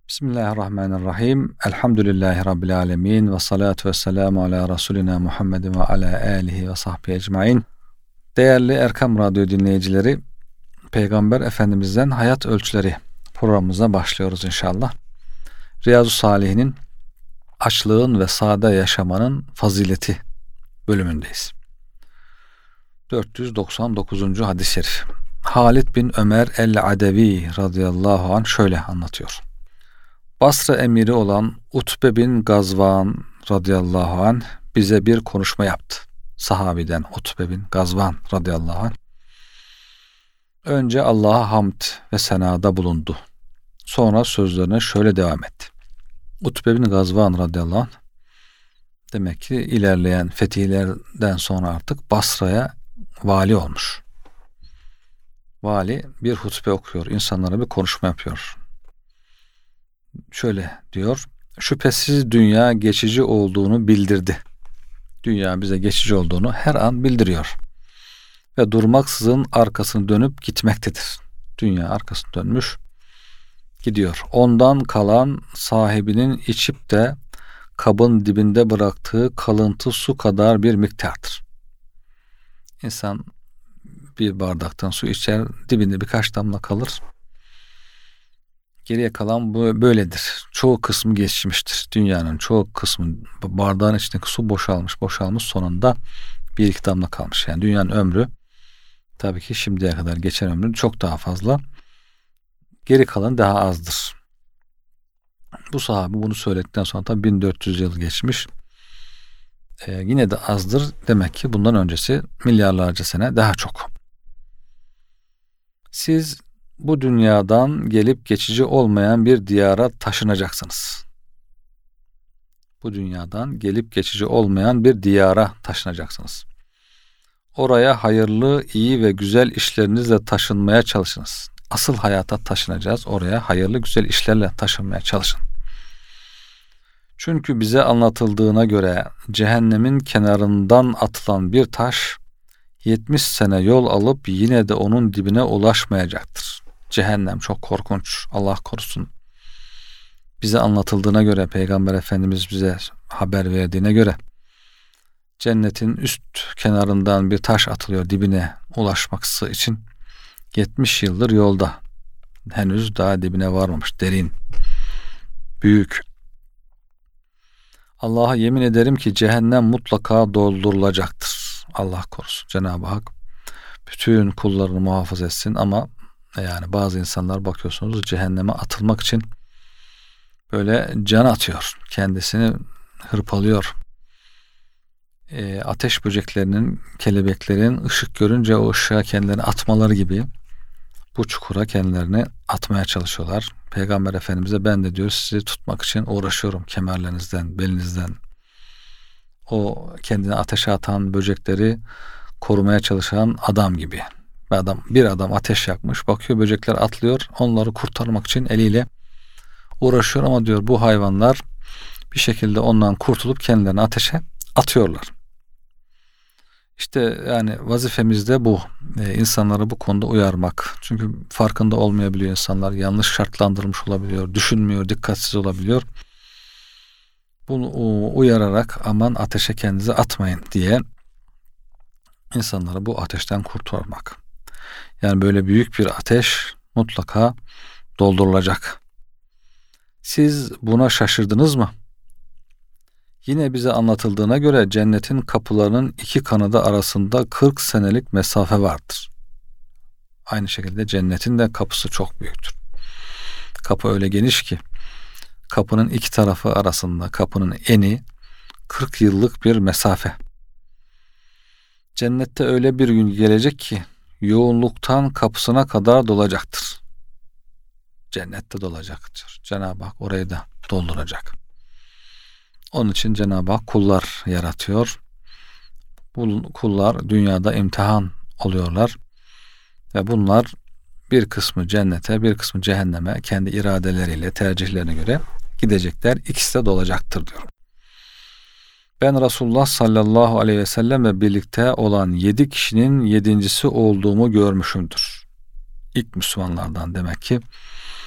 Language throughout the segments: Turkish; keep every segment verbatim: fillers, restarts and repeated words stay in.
Bismillahirrahmanirrahim. Elhamdülillahi Rabbil alemin. Ve salatu ve selamu ala Resulina Muhammedin ve ala alihi ve sahbihi ecmain. Değerli Erkam Radyo dinleyicileri, Peygamber Efendimiz'den Hayat Ölçüleri programımıza başlıyoruz inşallah. Riyazu Salihinin Açlığın ve Sade Yaşamanın Fazileti bölümündeyiz. dört yüz doksan dokuzuncu hadis-i şerif. Halid bin Ömer el-Adevi radıyallahu anh şöyle anlatıyor. Basra emiri olan Utbe bin Gazvan radıyallahu anh bize bir konuşma yaptı. Sahabiden Utbe bin Gazvan radıyallahu anh. Önce Allah'a hamd ve senada bulundu. Sonra sözlerine şöyle devam etti. Utbe bin Gazvan radıyallahu anh demek ki ilerleyen fetihlerden sonra artık Basra'ya vali olmuş. Vali bir hutbe okuyor, insanlara bir konuşma yapıyor. Şöyle diyor, şüphesiz dünya geçici olduğunu bildirdi. Dünya bize geçici olduğunu her an bildiriyor. Ve durmaksızın arkasını dönüp gitmektedir. Dünya arkasını dönmüş gidiyor. Ondan kalan sahibinin içip de kabın dibinde bıraktığı kalıntı su kadar bir miktardır. İnsan bir bardaktan su içer, dibinde birkaç damla kalır. Geriye kalan bu böyledir. Çoğu kısmı geçmiştir. Dünyanın çoğu kısmı, bardağın içindeki su boşalmış, boşalmış sonunda bir iki damla kalmış. Yani dünyanın ömrü tabii ki şimdiye kadar geçen ömrün çok daha fazla. Geri kalan daha azdır. Bu sahabe bunu söyledikten sonra tabii bin dört yüz yıl geçmiş. Ee, yine de azdır. Demek ki bundan öncesi milyarlarca sene daha çok. Siz bu dünyadan gelip geçici olmayan bir diyara taşınacaksınız. Bu dünyadan gelip geçici olmayan bir diyara taşınacaksınız. Oraya hayırlı, iyi ve güzel işlerinizle taşınmaya çalışınız. Asıl hayata taşınacağız. Oraya hayırlı, güzel işlerle taşınmaya çalışın. Çünkü bize anlatıldığına göre cehennemin kenarından atılan bir taş yetmiş sene yol alıp yine de onun dibine ulaşmayacaktır. Cehennem çok korkunç. Allah korusun. Bize anlatıldığına göre, Peygamber Efendimiz bize haber verdiğine göre cennetin üst kenarından bir taş atılıyor dibine ulaşması için. yetmiş yıldır yolda. Henüz daha dibine varmamış. Derin. Büyük. Allah'a yemin ederim ki cehennem mutlaka doldurulacaktır. Allah korusun. Cenab-ı Hak bütün kullarını muhafaza etsin ama yani bazı insanlar bakıyorsunuz cehenneme atılmak için böyle can atıyor. Kendisini hırpalıyor. E, ateş böceklerinin, kelebeklerin ışık görünce o ışığa kendilerini atmaları gibi bu çukura kendilerini atmaya çalışıyorlar. Peygamber Efendimiz'e ben de diyor sizi tutmak için uğraşıyorum kemerlerinizden, belinizden. O kendini ateşe atan böcekleri korumaya çalışan adam gibi. Bir adam, bir adam ateş yakmış, bakıyor böcekler atlıyor, onları kurtarmak için eliyle uğraşıyor ama diyor bu hayvanlar bir şekilde ondan kurtulup kendilerini ateşe atıyorlar. İşte yani vazifemiz de bu. Ee, insanları bu konuda uyarmak. Çünkü farkında olmayabiliyor insanlar. Yanlış şartlandırmış olabiliyor. Düşünmüyor, dikkatsiz olabiliyor. Bunu uyararak aman ateşe kendinizi atmayın diye insanları bu ateşten kurtarmak. Yani böyle büyük bir ateş mutlaka doldurulacak. Siz buna şaşırdınız mı? Yine bize anlatıldığına göre cennetin kapılarının iki kanadı arasında kırk senelik mesafe vardır. Aynı şekilde cennetin de kapısı çok büyüktür. Kapı öyle geniş ki kapının iki tarafı arasında kapının eni kırk yıllık bir mesafe. Cennette öyle bir gün gelecek ki yoğunluktan kapısına kadar dolacaktır. Cennette dolacaktır. Cenab-ı Hak orayı da dolduracak. Onun için Cenab-ı Hak kullar yaratıyor. Bu kullar dünyada imtihan oluyorlar. Ve bunlar bir kısmı cennete, bir kısmı cehenneme kendi iradeleriyle, tercihlerine göre gidecekler. İkisi de dolacaktır diyor. Ben Resulullah sallallahu aleyhi ve sellemle birlikte olan yedi kişinin yedincisi olduğumu görmüşümdür. İlk Müslümanlardan demek ki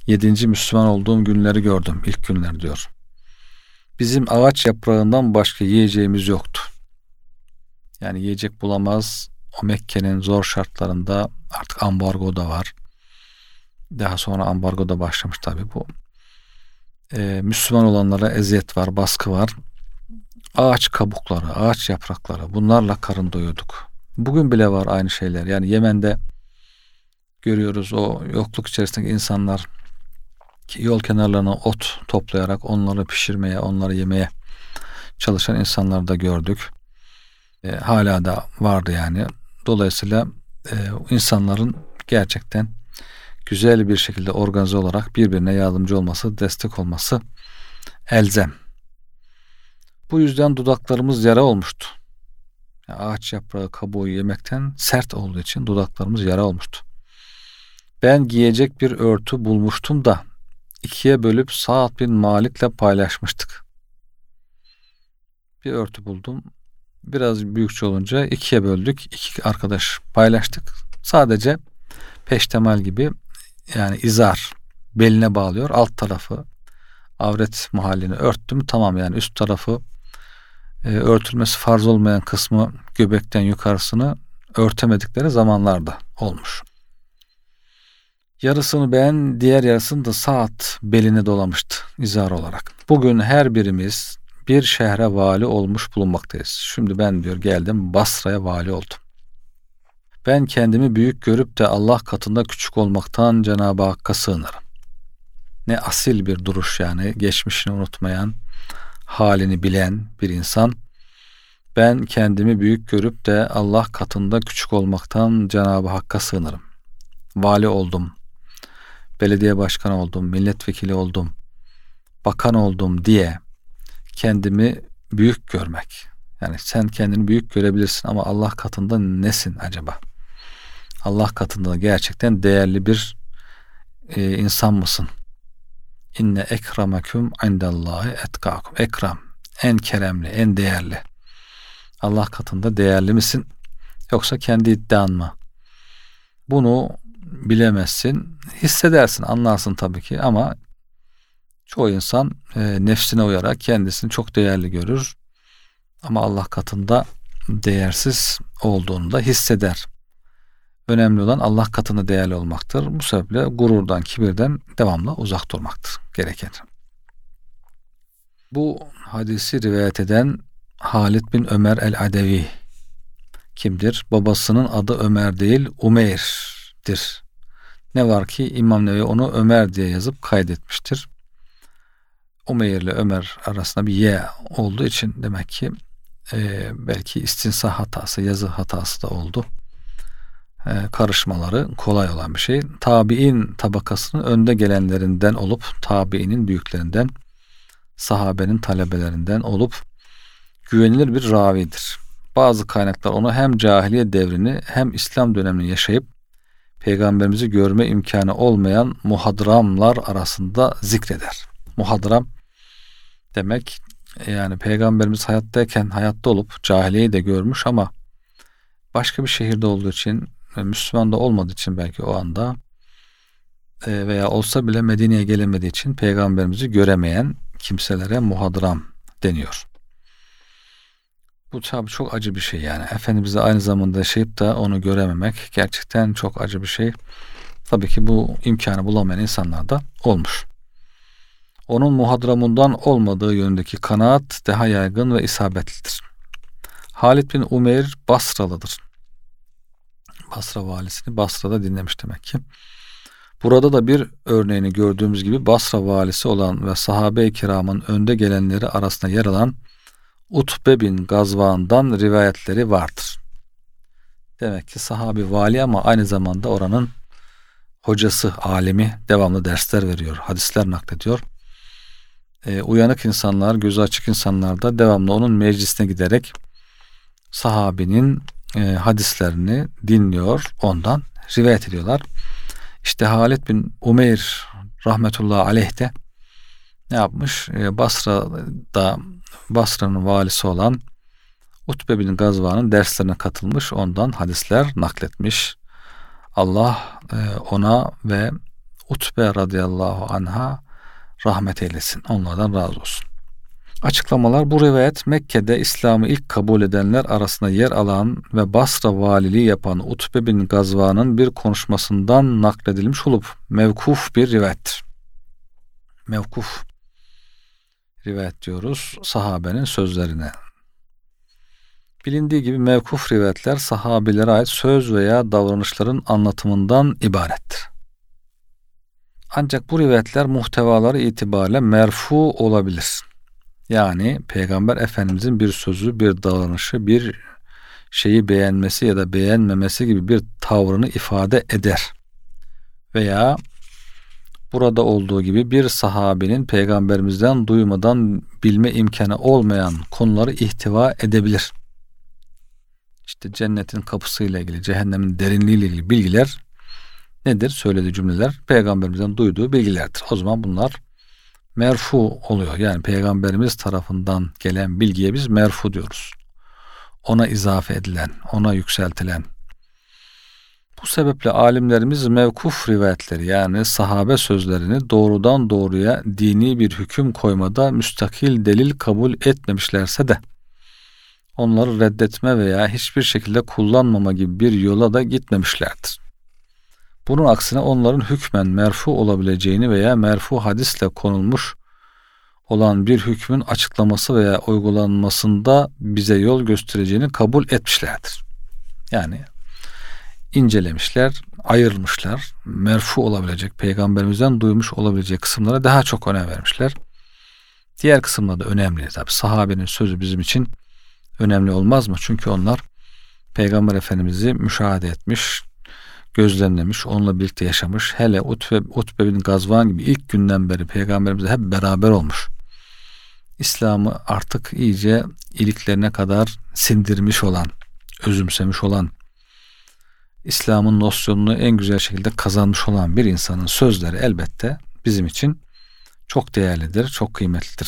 Yedinci Müslüman olduğum günleri gördüm. İlk günler diyor. Bizim ağaç yaprağından başka yiyeceğimiz yoktu. Yani yiyecek bulamaz. O Mekke'nin zor şartlarında artık ambargo da var. Daha sonra ambargo da başlamış tabii bu. Ee, Müslüman olanlara eziyet var, baskı var. Ağaç kabukları, ağaç yaprakları, bunlarla karın doyurduk. Bugün bile var aynı şeyler. Yani Yemen'de görüyoruz o yokluk içerisindeki insanlar ki yol kenarlarına ot toplayarak onları pişirmeye, onları yemeye çalışan insanları da gördük. E, hala da vardı yani. Dolayısıyla e, insanların gerçekten güzel bir şekilde organize olarak birbirine yardımcı olması, destek olması elzem. Bu yüzden dudaklarımız yara olmuştu. Yani ağaç yaprağı kabuğu yemekten sert olduğu için dudaklarımız yara olmuştu. Ben giyecek bir örtü bulmuştum da ikiye bölüp Sa'd bin Malik'le paylaşmıştık. Bir örtü buldum. Biraz büyükçe olunca ikiye böldük. İki arkadaş paylaştık. Sadece peştemal gibi, yani izar, beline bağlıyor. Alt tarafı avret mahallini örttüm. Tamam, yani üst tarafı e, örtülmesi farz olmayan kısmı, göbekten yukarısını örtemedikleri zamanlarda olmuş. Yarısını ben, diğer yarısını da Sa'd beline dolamıştı izar olarak. Bugün her birimiz bir şehre vali olmuş bulunmaktayız. Şimdi ben diyor geldim Basra'ya vali oldum. Ben kendimi büyük görüp de Allah katında küçük olmaktan Cenab-ı Hakk'a sığınırım. Ne asil bir duruş yani, geçmişini unutmayan, halini bilen bir insan. Ben kendimi büyük görüp de Allah katında küçük olmaktan Cenab-ı Hakk'a sığınırım. Vali oldum, belediye başkanı oldum, milletvekili oldum, bakan oldum diye kendimi büyük görmek. Yani sen kendini büyük görebilirsin ama Allah katında nesin acaba? Allah katında gerçekten değerli bir e, insan mısın? İnne ekremeküm indallahi etkakum. Ekram, en keremli, en değerli. Allah katında değerli misin? Yoksa kendi iddian mı? Bunu bilemezsin. Hissedersin, anlarsın tabii ki ama çoğu insan e, nefsine uyarak kendisini çok değerli görür. Ama Allah katında değersiz olduğunu da hisseder. Önemli olan Allah katında değerli olmaktır. Bu sebeple gururdan, kibirden devamlı uzak durmaktır gereken. Bu hadisi rivayet eden Halid bin Ömer el-Adevi kimdir? Babasının adı Ömer değil, Umeyr'dir. Ne var ki İmam Nevevi onu Ömer diye yazıp kaydetmiştir. Umeyr ile Ömer arasında bir ye olduğu için demek ki e, belki istinsah hatası, yazı hatası da oldu. E, karışmaları kolay olan bir şey. Tabi'in tabakasının önde gelenlerinden olup, tabi'inin büyüklerinden, sahabenin talebelerinden olup güvenilir bir ravidir. Bazı kaynaklar onu hem cahiliye devrini hem İslam dönemini yaşayıp Peygamberimizi görme imkanı olmayan muhadramlar arasında zikreder. Muhadram demek yani Peygamberimiz hayattayken hayatta olup cahiliyeyi de görmüş ama başka bir şehirde olduğu için, Müslüman da olmadığı için belki o anda veya olsa bile Medine'ye gelemediği için Peygamberimizi göremeyen kimselere muhadram deniyor. Bu tabi çok acı bir şey yani. Efendimiz'le aynı zamanda yaşayıp da onu görememek gerçekten çok acı bir şey. Tabii ki bu imkanı bulamayan insanlar da olmuş. Onun muhadramından olmadığı yönündeki kanaat daha yaygın ve isabetlidir. Halid bin Umeyr Basralıdır. Basra valisini Basra'da dinlemiş demek ki. Burada da bir örneğini gördüğümüz gibi Basra valisi olan ve sahabe-i kiramın önde gelenleri arasında yer alan Utbe bin Gazvan'dan rivayetleri vardır. Demek ki sahabi vali ama aynı zamanda oranın hocası, alimi, devamlı dersler veriyor, hadisler naklediyor. E, uyanık insanlar, gözü açık insanlar da devamlı onun meclisine giderek sahabinin e, hadislerini dinliyor, ondan rivayet ediyorlar. İşte Halid bin Umeyr rahmetullahi aleyh de ne yapmış? E, Basra'da Basra'nın valisi olan Utbe bin Gazvan'ın derslerine katılmış, ondan hadisler nakletmiş. Allah e, ona ve Utbe radıyallahu anha rahmet eylesin. Onlardan razı olsun. Açıklamalar: bu rivayet Mekke'de İslam'ı ilk kabul edenler arasında yer alan ve Basra valiliği yapan Utbe bin Gazvan'ın bir konuşmasından nakledilmiş olup mevkuf bir rivayettir. Mevkuf rivayet diyoruz sahabenin sözlerine. Bilindiği gibi mevkuf rivayetler sahabilere ait söz veya davranışların anlatımından ibarettir. Ancak bu rivayetler muhtevaları itibariyle merfu olabilir. Yani Peygamber Efendimizin bir sözü, bir davranışı, bir şeyi beğenmesi ya da beğenmemesi gibi bir tavrını ifade eder. Veya burada olduğu gibi bir sahabenin Peygamberimizden duymadan bilme imkanı olmayan konuları ihtiva edebilir. İşte cennetin kapısıyla ilgili, cehennemin derinliğiyle ilgili bilgiler nedir? Söylediği cümleler Peygamberimizden duyduğu bilgilerdir. O zaman bunlar merfu oluyor. Yani Peygamberimiz tarafından gelen bilgiye biz merfu diyoruz. Ona izafe edilen, ona yükseltilen. Bu sebeple alimlerimiz mevkuf rivayetleri yani sahabe sözlerini doğrudan doğruya dini bir hüküm koymada müstakil delil kabul etmemişlerse de onları reddetme veya hiçbir şekilde kullanmama gibi bir yola da gitmemişlerdir. Bunun aksine onların hükmen merfu olabileceğini veya merfu hadisle konulmuş olan bir hükmün açıklaması veya uygulanmasında bize yol göstereceğini kabul etmişlerdir. Yani incelemişler, ayırmışlar, merfu olabilecek, Peygamberimizden duymuş olabilecek kısımlara daha çok önem vermişler. Diğer kısımlar da önemli. Tabi sahabenin sözü bizim için önemli olmaz mı? Çünkü onlar Peygamber Efendimiz'i müşahede etmiş, gözlemlemiş, onunla birlikte yaşamış. Hele Utbe, Utbe bin Gazvan gibi ilk günden beri Peygamberimizle hep beraber olmuş. İslam'ı artık iyice iliklerine kadar sindirmiş olan, özümsemiş olan, İslam'ın nosyonunu en güzel şekilde kazanmış olan bir insanın sözleri elbette bizim için çok değerlidir, çok kıymetlidir.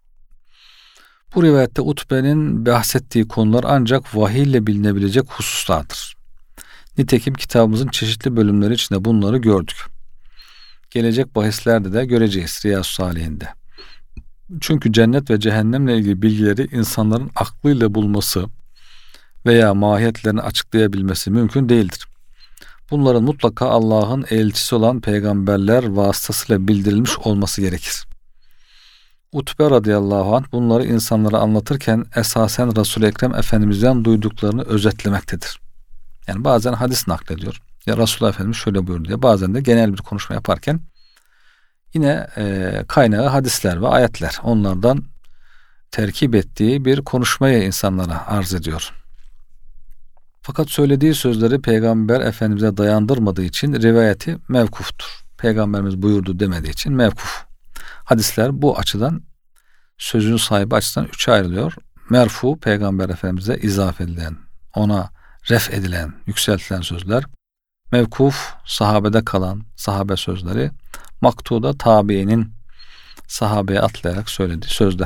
Bu rivayette Utbe'nin bahsettiği konular ancak vahiy ile bilinebilecek hususlardır. Nitekim kitabımızın çeşitli bölümleri içinde bunları gördük. Gelecek bahislerde de göreceğiz Riyazu Salihinde. Çünkü cennet ve cehennemle ilgili bilgileri insanların aklıyla bulması veya mahiyetlerini açıklayabilmesi mümkün değildir. Bunların mutlaka Allah'ın elçisi olan peygamberler vasıtasıyla bildirilmiş olması gerekir. Utbe radıyallahu anh bunları insanlara anlatırken esasen Resul-i Ekrem Efendimiz'den duyduklarını özetlemektedir. Yani bazen hadis naklediyor. Ya Resulullah Efendimiz şöyle buyurdu diye. Bazen de genel bir konuşma yaparken yine e, kaynağı hadisler ve ayetler. Onlardan terkip ettiği bir konuşmayı insanlara arz ediyor. Fakat söylediği sözleri Peygamber Efendimiz'e dayandırmadığı için rivayeti mevkuftur. Peygamberimiz buyurdu demediği için mevkuf. Hadisler bu açıdan sözün sahibi açısından üçe ayrılıyor. Merfu, Peygamber Efendimiz'e izafe edilen, ona ref edilen, yükseltilen sözler. Mevkuf, sahabede kalan sahabe sözleri. Maktuda tabiinin sahabeye atlayarak söylediği sözler.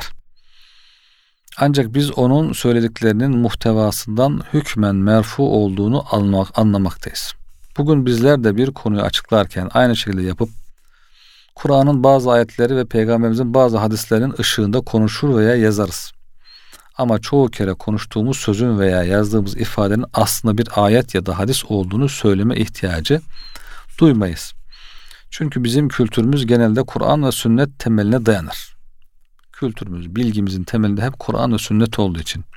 Ancak biz onun söylediklerinin muhtevasından hükmen merfu olduğunu anlamak, anlamaktayız. Bugün bizler de bir konuyu açıklarken aynı şekilde yapıp Kur'an'ın bazı ayetleri ve Peygamberimizin bazı hadislerinin ışığında konuşur veya yazarız. Ama çoğu kere konuştuğumuz sözün veya yazdığımız ifadenin aslında bir ayet ya da hadis olduğunu söyleme ihtiyacı duymayız. Çünkü bizim kültürümüz genelde Kur'an ve sünnet temeline dayanır. Kültürümüz, bilgimizin temelinde hep Kur'an ve sünnet olduğu için,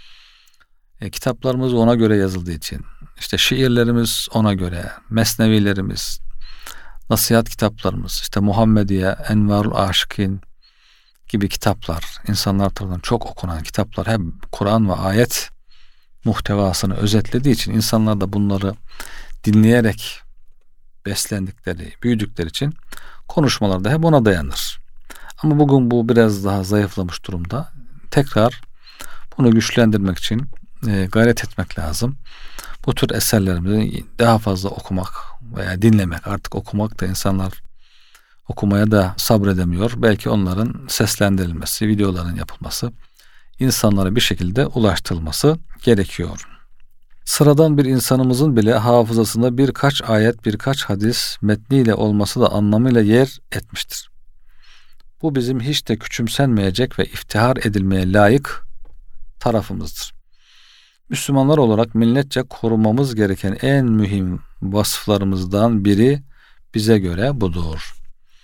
e, kitaplarımız ona göre yazıldığı için, işte şiirlerimiz ona göre, mesnevilerimiz, nasihat kitaplarımız, işte Muhammediye, Envarul Aşıkîn gibi kitaplar, insanlar tarafından çok okunan kitaplar hep Kur'an ve ayet muhtevasını özetlediği için insanlar da bunları dinleyerek beslendikleri, büyüdükleri için konuşmalarda hep ona dayanır. Ama bugün bu biraz daha zayıflamış durumda. Tekrar bunu güçlendirmek için e, gayret etmek lazım. Bu tür eserlerimizi daha fazla okumak veya dinlemek, artık okumak da insanlar okumaya da sabredemiyor. Belki onların seslendirilmesi, videoların yapılması, insanlara bir şekilde ulaştırılması gerekiyor. Sıradan bir insanımızın bile hafızasında birkaç ayet, birkaç hadis metniyle olması da anlamıyla yer etmiştir. Bu bizim hiç de küçümsenmeyecek ve iftihar edilmeye layık tarafımızdır. Müslümanlar olarak milletçe korumamız gereken en mühim vasıflarımızdan biri bize göre budur.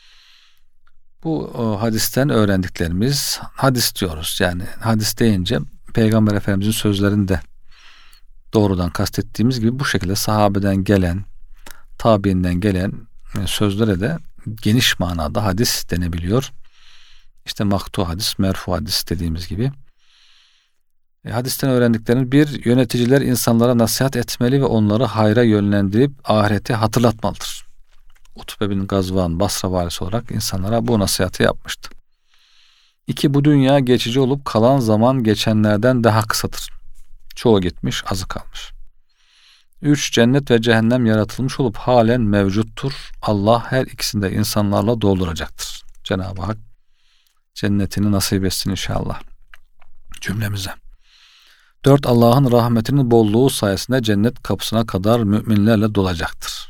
Bu o, hadisten öğrendiklerimiz, hadis diyoruz. Yani hadis deyince Peygamber Efendimizin sözlerini de doğrudan kastettiğimiz gibi bu şekilde sahabeden gelen, tabiinden gelen sözlere de geniş manada hadis denebiliyor. İşte maktu hadis, merfu hadis dediğimiz gibi. E, hadisten öğrendiklerimiz bir, yöneticiler insanlara nasihat etmeli ve onları hayra yönlendirip ahireti hatırlatmalıdır. Utbe bin Gazvan Basra valisi olarak insanlara bu nasihatı yapmıştı. İki, bu dünya geçici olup kalan zaman geçenlerden daha kısadır. Çoğu gitmiş, azı kalmış. Üç, cennet ve cehennem yaratılmış olup halen mevcuttur. Allah her ikisini de insanlarla dolduracaktır. Cenab-ı Hak cennetini nasip etsin inşallah cümlemize. Dört, Allah'ın rahmetinin bolluğu sayesinde cennet kapısına kadar müminlerle dolacaktır.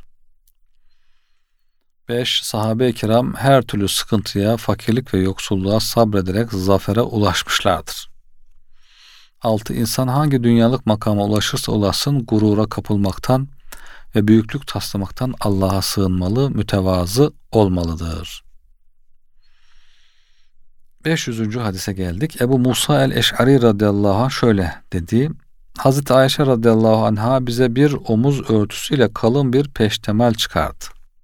Beş, sahabe-i kiram her türlü sıkıntıya, fakirlik ve yoksulluğa sabrederek zafere ulaşmışlardır. Altı, insan hangi dünyalık makama ulaşırsa ulaşsın gurura kapılmaktan ve büyüklük taslamaktan Allah'a sığınmalı, mütevazı olmalıdır. beş yüzüncü hadise geldik. Ebu Musa el-Eş'ari radıyallahu anh şöyle dedi. Hazreti Ayşe radıyallahu anha bize bir omuz örtüsüyle kalın bir peştemal çıkardı.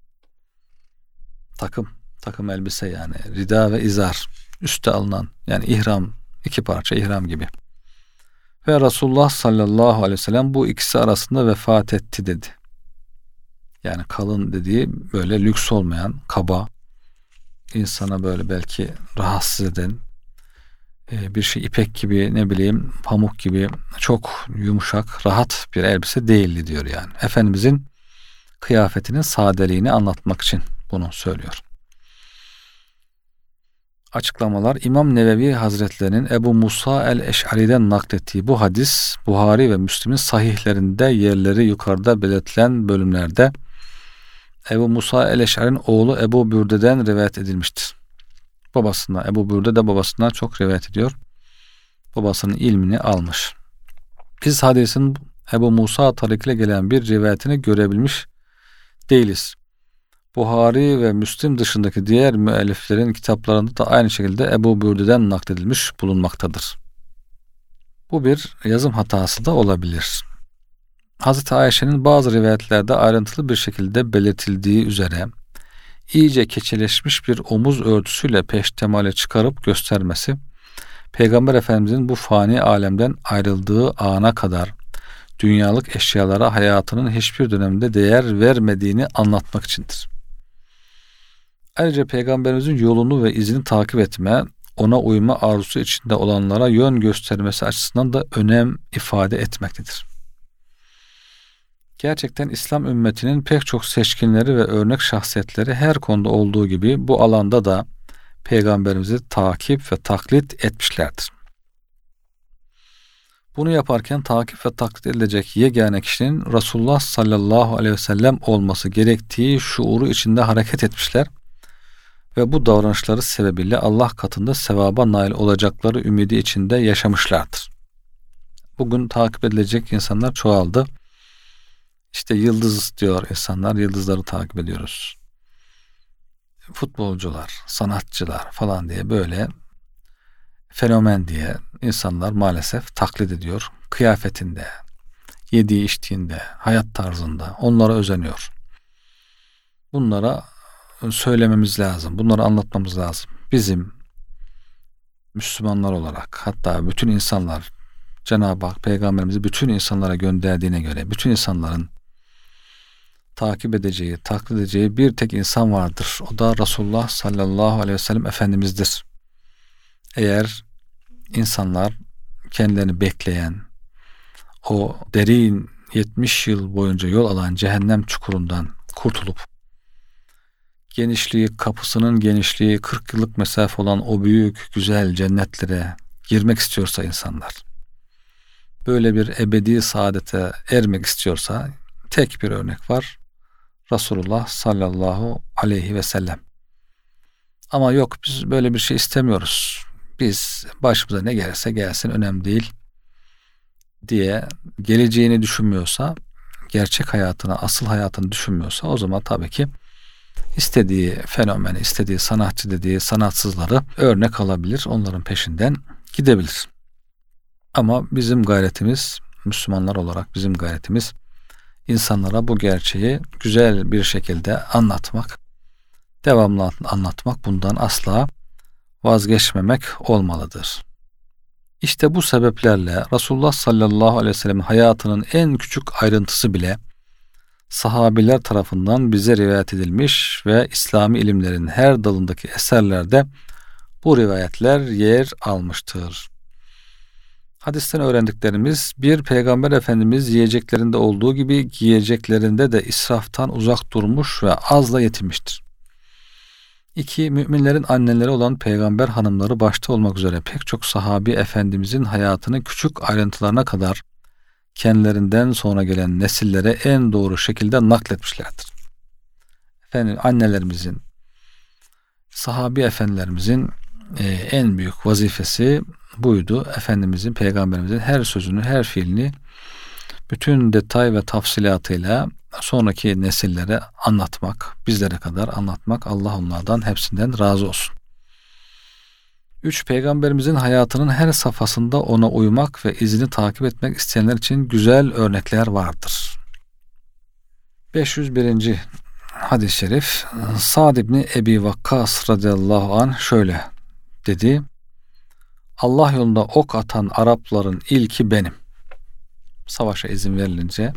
Takım, takım elbise yani rida ve izar üste alınan yani ihram, iki parça ihram gibi. Ve Resulullah sallallahu aleyhi ve sellem bu ikisi arasında vefat etti dedi. Yani kalın dediği böyle lüks olmayan, kaba, insana böyle belki rahatsız eden bir şey, ipek gibi, ne bileyim pamuk gibi çok yumuşak, rahat bir elbise değildi diyor yani. Efendimizin kıyafetinin sadeliğini anlatmak için bunu söylüyor. Açıklamalar. İmam Nevevi Hazretlerinin Ebu Musa el-Eş'ari'den naklettiği bu hadis Buhari ve Müslim'in sahihlerinde yerleri yukarıda belirtilen bölümlerde Ebu Musa el-Eş'ari'nin oğlu Ebu Bürde'den rivayet edilmiştir. Babasından, Ebu Bürde de babasından çok rivayet ediyor. Babasının ilmini almış. Biz hadisin Ebu Musa tarikiyle gelen bir rivayetini görebilmiş değiliz. Buhari ve Müslim dışındaki diğer müelliflerin kitaplarında da aynı şekilde Ebu Bürde'den nakledilmiş bulunmaktadır. Bu bir yazım hatası da olabilir. Hazreti Ayşe'nin bazı rivayetlerde ayrıntılı bir şekilde belirtildiği üzere iyice keçeleşmiş bir omuz örtüsüyle peştemale çıkarıp göstermesi, Peygamber Efendimizin bu fani alemden ayrıldığı ana kadar dünyalık eşyalara hayatının hiçbir döneminde değer vermediğini anlatmak içindir. Ayrıca Peygamberimizin yolunu ve izini takip etme, ona uyma arzusu içinde olanlara yön göstermesi açısından da önem ifade etmektedir. Gerçekten İslam ümmetinin pek çok seçkinleri ve örnek şahsiyetleri her konuda olduğu gibi bu alanda da Peygamberimizi takip ve taklit etmişlerdir. Bunu yaparken takip ve taklit edilecek yegane kişinin Resulullah sallallahu aleyhi ve sellem olması gerektiği şuuru içinde hareket etmişler ve bu davranışları sebebiyle Allah katında sevaba nail olacakları ümidi içinde yaşamışlardır. Bugün takip edilecek insanlar çoğaldı. İşte yıldız diyor insanlar, yıldızları takip ediyoruz. Futbolcular, sanatçılar falan diye böyle fenomen diye insanlar maalesef taklit ediyor. Kıyafetinde, yediği içtiğinde, hayat tarzında onlara özeniyor. Bunlara söylememiz lazım, bunları anlatmamız lazım. Bizim Müslümanlar olarak, hatta bütün insanlar, Cenab-ı Hak Peygamberimizi bütün insanlara gönderdiğine göre bütün insanların takip edeceği, taklit edeceği bir tek insan vardır. O da Resulullah sallallahu aleyhi ve sellem Efendimiz'dir. Eğer insanlar kendilerini bekleyen, o derin yetmiş yıl boyunca yol alan cehennem çukurundan kurtulup, genişliği, kapısının genişliği kırk yıllık mesafe olan o büyük, güzel cennetlere girmek istiyorsa insanlar, böyle bir ebedi saadete ermek istiyorsa tek bir örnek var. Resulullah sallallahu aleyhi ve sellem. Ama yok, biz böyle bir şey istemiyoruz. Biz başımıza ne gelirse gelsin, önemli değil diye geleceğini düşünmüyorsa, gerçek hayatına, asıl hayatını düşünmüyorsa, o zaman tabii ki istediği fenomeni, istediği sanatçı dediği sanatsızları örnek alabilir, onların peşinden gidebilir. Ama bizim gayretimiz, Müslümanlar olarak bizim gayretimiz, insanlara bu gerçeği güzel bir şekilde anlatmak, devamlı anlatmak, bundan asla vazgeçmemek olmalıdır. İşte bu sebeplerle Resulullah sallallahu aleyhi ve sellem'in hayatının en küçük ayrıntısı bile sahabiler tarafından bize rivayet edilmiş ve İslami ilimlerin her dalındaki eserlerde bu rivayetler yer almıştır. Hadisten öğrendiklerimiz: bir, Peygamber Efendimiz yiyeceklerinde olduğu gibi giyeceklerinde de israftan uzak durmuş ve azla yetinmiştir. İki, müminlerin anneleri olan peygamber hanımları başta olmak üzere pek çok sahabi efendimizin hayatının küçük ayrıntılarına kadar kendilerinden sonra gelen nesillere en doğru şekilde nakletmişlerdir. Efendim, annelerimizin, sahabi efendilerimizin e, en büyük vazifesi buydu. Efendimizin, peygamberimizin her sözünü, her fiilini bütün detay ve tafsilatıyla sonraki nesillere anlatmak, bizlere kadar anlatmak. Allah onlardan hepsinden razı olsun. Üç, Peygamberimizin hayatının her safhasında ona uymak ve izini takip etmek isteyenler için güzel örnekler vardır. beş yüz birinci hadis-i şerif, Sa'd ibn Ebi Vakkas radıyallahu anh şöyle dedi: Allah yolunda ok atan Arapların ilki benim. Savaşa izin verilince,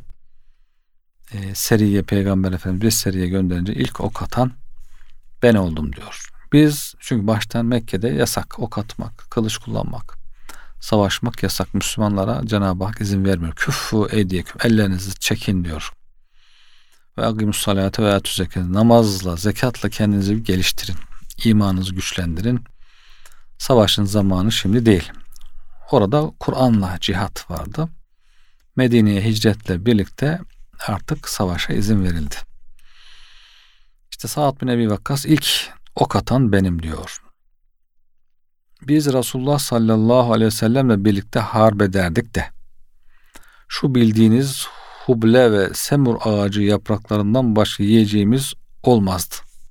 e, seriye, Peygamber Efendimiz bir seriye gönderince ilk ok atan ben oldum diyor. Biz, çünkü baştan Mekke'de yasak ok atmak, kılıç kullanmak, savaşmak yasak. Müslümanlara Cenab-ı Hak izin vermiyor. Küffu eydiyeküm, ellerinizi çekin diyor. Ve agimus salate ve atü zekat, namazla, zekatla kendinizi geliştirin, imanınızı güçlendirin. Savaşın zamanı şimdi değil. Orada Kur'an'la cihat vardı. Medine'ye hicretle birlikte artık savaşa izin verildi. İşte Sa'd bin Ebi Vakkas ilk ok atan benim diyor. Biz Resulullah sallallahu aleyhi ve sellemle birlikte harp ederdik de şu bildiğiniz huble ve semur ağacı yapraklarından başka yiyeceğimiz olmazdı.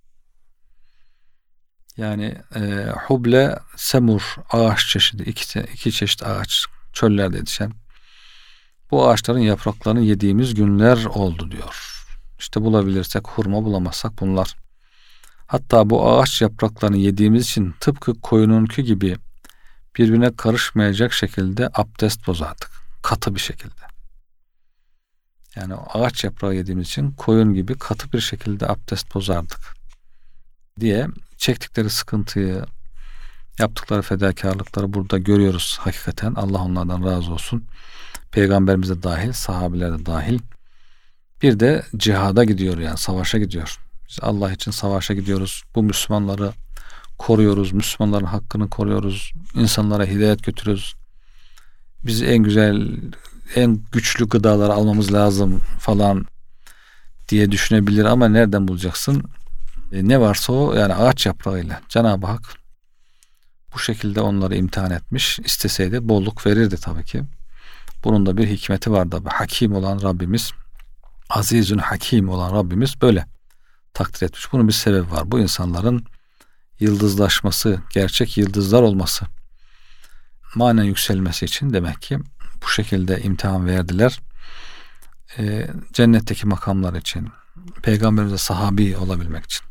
Yani e, huble, semur ağaç çeşidi, iki, iki çeşit ağaç çöllerde yetişen. Bu ağaçların yapraklarını yediğimiz günler oldu diyor. İşte bulabilirsek hurma, bulamazsak bunlar. Hatta bu ağaç yapraklarını yediğimiz için tıpkı koyununki gibi birbirine karışmayacak şekilde abdest bozardık. Katı bir şekilde. Yani ağaç yaprağı yediğimiz için koyun gibi katı bir şekilde abdest bozardık diye çektikleri sıkıntıyı, yaptıkları fedakarlıkları burada görüyoruz hakikaten. Allah onlardan razı olsun. Peygamberimiz de dahil, sahabeler de dahil. Bir de cihada gidiyor, yani savaşa gidiyor. Biz Allah için savaşa gidiyoruz. Bu Müslümanları koruyoruz. Müslümanların hakkını koruyoruz. İnsanlara hidayet götürüyoruz. Biz en güzel, en güçlü gıdaları almamız lazım falan diye düşünebilir ama nereden bulacaksın? E, ne varsa o, yani ağaç yaprağıyla. Cenab-ı Hak bu şekilde onları imtihan etmiş. İsteseydi bolluk verirdi tabii ki. Bunun da bir hikmeti var da. Hakim olan Rabbimiz, azizün hakim olan Rabbimiz böyle takdir etmiş. Bunun bir sebebi var. Bu insanların yıldızlaşması, gerçek yıldızlar olması, manen yükselmesi için demek ki bu şekilde imtihan verdiler. E, cennetteki makamlar için, Peygamberimize sahabi olabilmek için.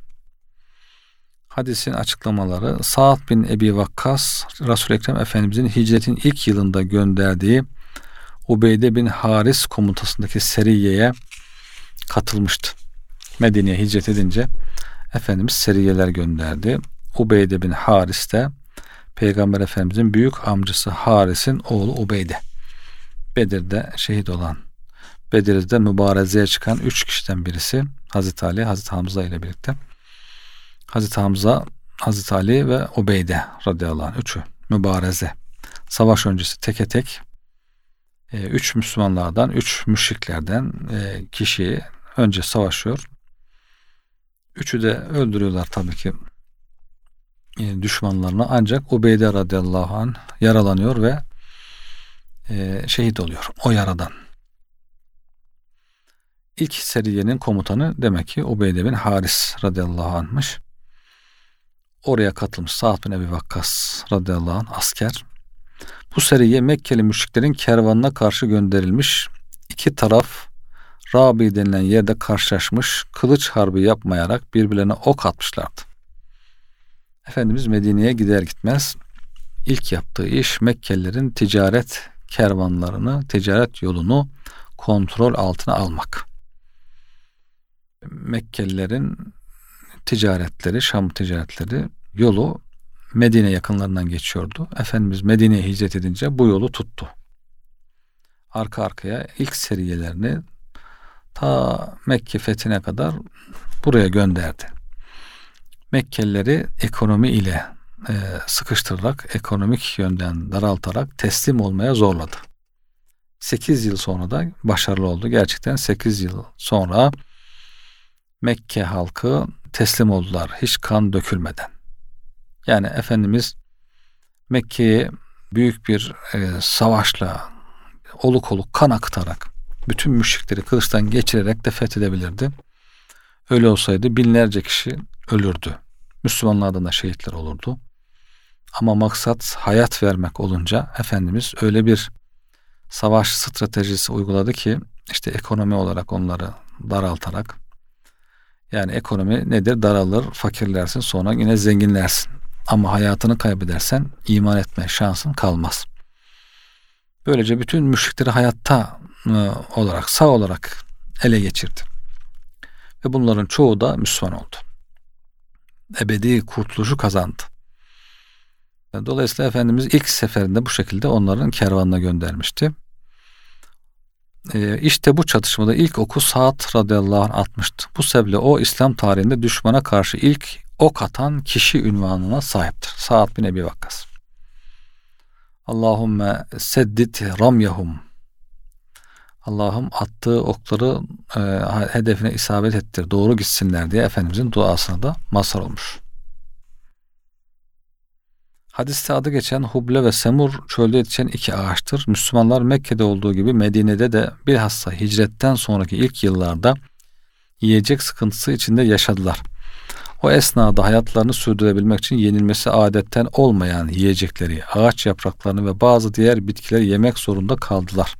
Hadisin açıklamaları: Sa'd bin Ebi Vakkas, Resul-i Ekrem Efendimizin hicretin ilk yılında gönderdiği Ubeyde bin Haris komutasındaki seriyeye katılmıştı. Medine'ye hicret edince Efendimiz seriyeler gönderdi. Ubeyde bin Haris de Peygamber Efendimizin büyük amcası Haris'in oğlu Ubeyde. Bedir'de şehit olan, Bedir'de mübarezeye çıkan üç kişiden birisi Hazreti Ali, Hazreti Hamza ile birlikte. Hazreti Hamza, Hazreti Ali ve Ubeyde radıyallahu anh, üçü mübareze. Savaş öncesi teke tek e, üç Müslümanlardan, üç müşriklerden e, kişiyi önce savaşıyor. Üçü de öldürüyorlar tabii ki e, düşmanlarına. Ancak Ubeyde radıyallahu anh yaralanıyor ve e, şehit oluyor o yaradan. İlk seriyenin komutanı demek ki Ubeyde bin Haris radıyallahu anh'mış. Oraya katılmış Sa'd bin Ebi Vakkas radıyallahu anh asker. Bu seriye Mekkeli müşriklerin kervanına karşı gönderilmiş. İki taraf Rabi denilen yerde karşılaşmış, kılıç harbi yapmayarak birbirlerine ok atmışlardı. Efendimiz Medine'ye gider gitmez ilk yaptığı iş Mekkelilerin ticaret kervanlarını, ticaret yolunu kontrol altına almak. Mekkelilerin ticaretleri, Şam ticaretleri yolu Medine yakınlarından geçiyordu. Efendimiz Medine'ye hicret edince bu yolu tuttu. Arka arkaya ilk seriyelerini ta Mekke fethine kadar buraya gönderdi. Mekkelileri ekonomi ile e, sıkıştırarak, ekonomik yönden daraltarak teslim olmaya zorladı. sekiz yıl sonra da başarılı oldu. Gerçekten sekiz yıl sonra Mekke halkı teslim oldular hiç kan dökülmeden. Yani Efendimiz Mekke'yi büyük bir e, savaşla oluk oluk kan akıtarak bütün müşrikleri kılıçtan geçirerek de fethedebilirdi. Öyle olsaydı binlerce kişi ölürdü. Müslümanlardan da şehitler olurdu. Ama maksat hayat vermek olunca Efendimiz öyle bir savaş stratejisi uyguladı ki işte ekonomi olarak onları daraltarak, yani ekonomi nedir? Daralır, fakirlersin, sonra yine zenginlersin. Ama hayatını kaybedersen iman etme şansın kalmaz. Böylece bütün müşrikleri hayatta olarak, sağ olarak ele geçirdi. Ve bunların çoğu da Müslüman oldu. Ebedi kurtuluşu kazandı. Dolayısıyla Efendimiz ilk seferinde bu şekilde onların kervanına göndermişti. Ee, işte bu çatışmada ilk oku Sa'd radıyallahu anh atmıştı. Bu sebeple o İslam tarihinde düşmana karşı ilk ok atan kişi ünvanına sahiptir. Sa'd bin Ebi Vakkas. Allahümme seddit ramyahum. Allah'ım attığı okları e, hedefine isabet ettir, doğru gitsinler diye Efendimizin duasına da mazhar olmuş. Hadiste adı geçen Huble ve Semur çölde yetişen iki ağaçtır. Müslümanlar Mekke'de olduğu gibi Medine'de de bilhassa hicretten sonraki ilk yıllarda yiyecek sıkıntısı içinde yaşadılar. O esnada hayatlarını sürdürebilmek için yenilmesi adetten olmayan yiyecekleri, ağaç yapraklarını ve bazı diğer bitkileri yemek zorunda kaldılar.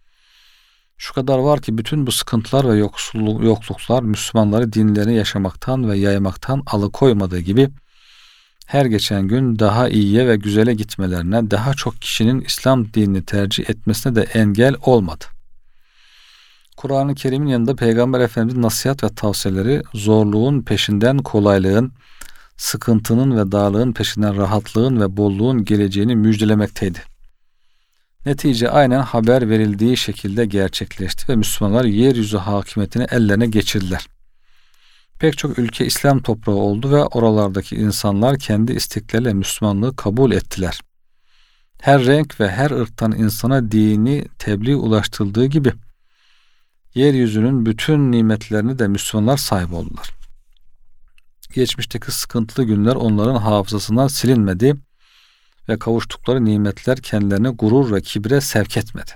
Şu kadar var ki bütün bu sıkıntılar ve yoksulluk, yokluklar Müslümanları dinlerini yaşamaktan ve yaymaktan alıkoymadığı gibi her geçen gün daha iyiye ve güzele gitmelerine, daha çok kişinin İslam dinini tercih etmesine de engel olmadı. Kur'an-ı Kerim'in yanında Peygamber Efendimiz'in nasihat ve tavsiyeleri zorluğun peşinden kolaylığın, sıkıntının ve darlığın peşinden rahatlığın ve bolluğun geleceğini müjdelemekteydi. Netice aynen haber verildiği şekilde gerçekleşti ve Müslümanlar yeryüzü hakimiyetini ellerine geçirdiler. Pek çok ülke İslam toprağı oldu ve oralardaki insanlar kendi istekleriyle Müslümanlığı kabul ettiler. Her renk ve her ırktan insana dini tebliğ ulaştırıldığı gibi yeryüzünün bütün nimetlerini de Müslümanlar sahip oldular. Geçmişteki sıkıntılı günler onların hafızasından silinmedi ve kavuştukları nimetler kendilerine gurur ve kibre sevk etmedi.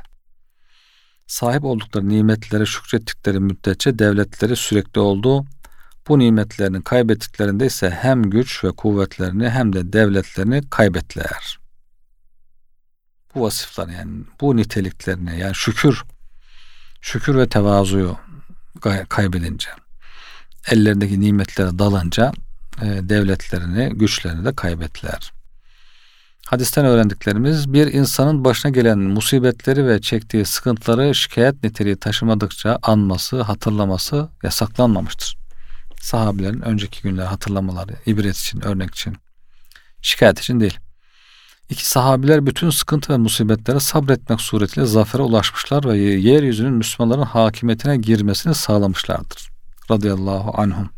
Sahip oldukları nimetlere şükrettikleri müddetçe devletleri sürekli oldu. Bu nimetlerini kaybettiklerinde ise hem güç ve kuvvetlerini hem de devletlerini kaybettiler. Bu vasıflar, yani bu niteliklerini, yani şükür, şükür ve tevazuyu kaybedince, ellerindeki nimetlere dalınca e, devletlerini, güçlerini de kaybettiler. Hadisten öğrendiklerimiz, bir insanın başına gelen musibetleri ve çektiği sıkıntıları şikayet niteliği taşımadıkça anması, hatırlaması yasaklanmamıştır. Sahabilerin önceki günleri hatırlamaları, ibret için, örnek için, şikayet için değil. İki sahabiler bütün sıkıntı ve musibetlere sabretmek suretiyle zafere ulaşmışlar ve yeryüzünün Müslümanların hakimiyetine girmesini sağlamışlardır. Radıyallahu anhum.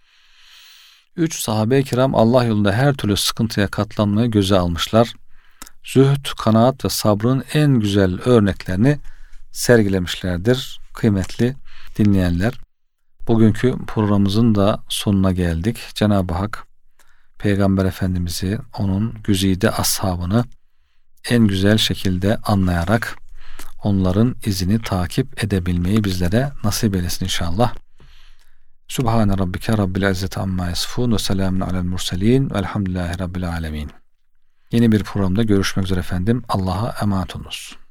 Üç sahabe-i kiram Allah yolunda her türlü sıkıntıya katlanmayı göze almışlar. Zühd, kanaat ve sabrın en güzel örneklerini sergilemişlerdir. Kıymetli dinleyenler, bugünkü programımızın da sonuna geldik. Cenab-ı Hak Peygamber Efendimiz'i, onun güzide ashabını en güzel şekilde anlayarak onların izini takip edebilmeyi bizlere nasip eylesin inşallah. Subhane rabbike rabbil izzeti amma yasifun ve selamun alel murselin velhamdülillahi rabbil alemin. Yeni bir programda görüşmek üzere efendim. Allah'a emanet olunuz.